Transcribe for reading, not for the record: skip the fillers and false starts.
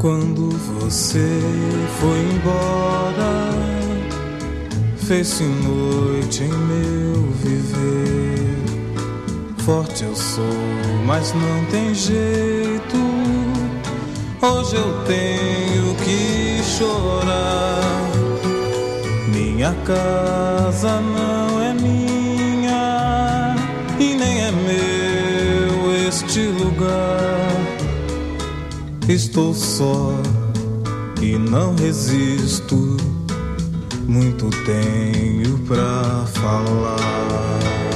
Quando você foi embora, fez-se noite em meu viver. Forte eu sou, mas não tem jeito. Hoje eu tenho que chorar. Minha casa não é minha e nem é meu este lugar. Estou só e não resisto. Muito tenho pra falar.